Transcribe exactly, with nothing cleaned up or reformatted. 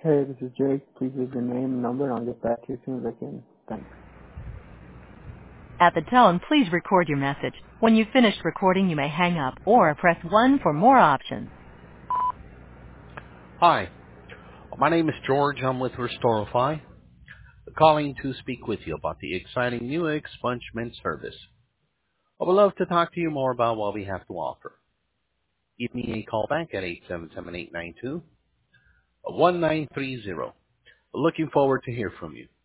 Hey, this is Jake. Please leave your name and number and I'll get back to you as soon as I can. Thanks. At the tone, please record your message. When you've finished recording, you may hang up or press one for more options. Hi, my name is George. I'm with Restorify, calling to speak with you about the exciting new expungement service. I would love to talk to you more about what we have to offer. Give me a call back at eight seven seven, eight nine two, one nine three zero. Looking forward to hear from you.